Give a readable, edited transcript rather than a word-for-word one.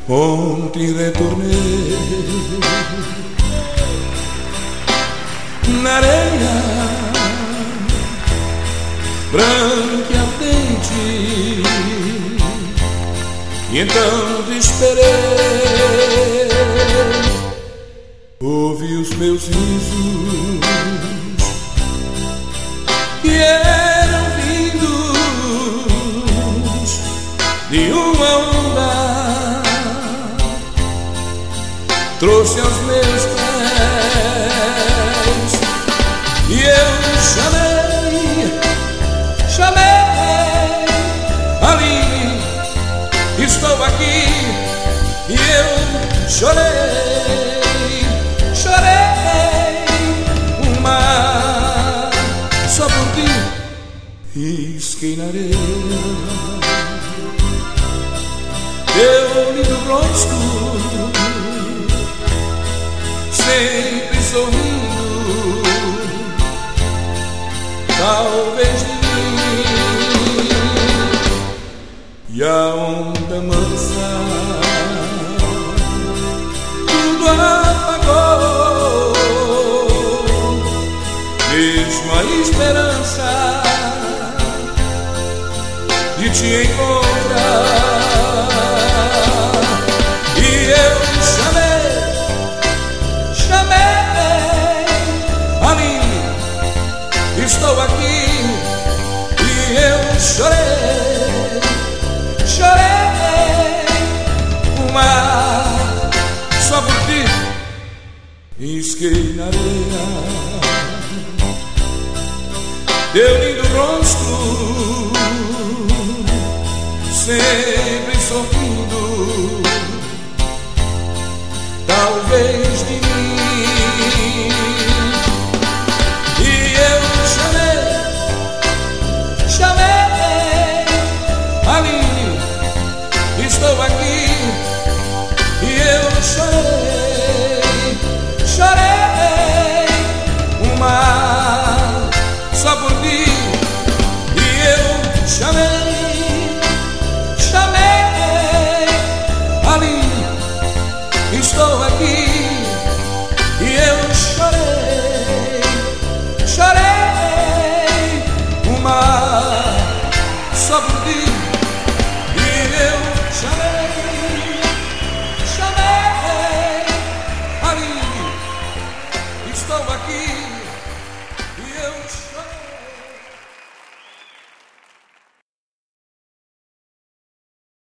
Ontem retornei na areia branca e ardente, e então te esperei. Ouvi os meus risos que eram vindos de uma onda, trouxe aos meus pés e eu chamei, Aline, estou aqui. E eu chorei o mar só por ti, risquei na areia teu lindo rosto, sempre sorrindo, talvez de mim. E a onda mansa tudo apagou, mesmo a esperança de te encontrar. E eu chamei, Aline, estou aqui. E eu chorei o mar só por ti, risquei na areia teu lindo rosto, sempre sorrindo, talvez de mim. E eu chamei, Aline, estou aqui. E eu chorei o mar só por ti. E eu chamei, Aline, estou aqui. E eu chorei o mar só por ti. E eu chamei, Aline, estou aqui.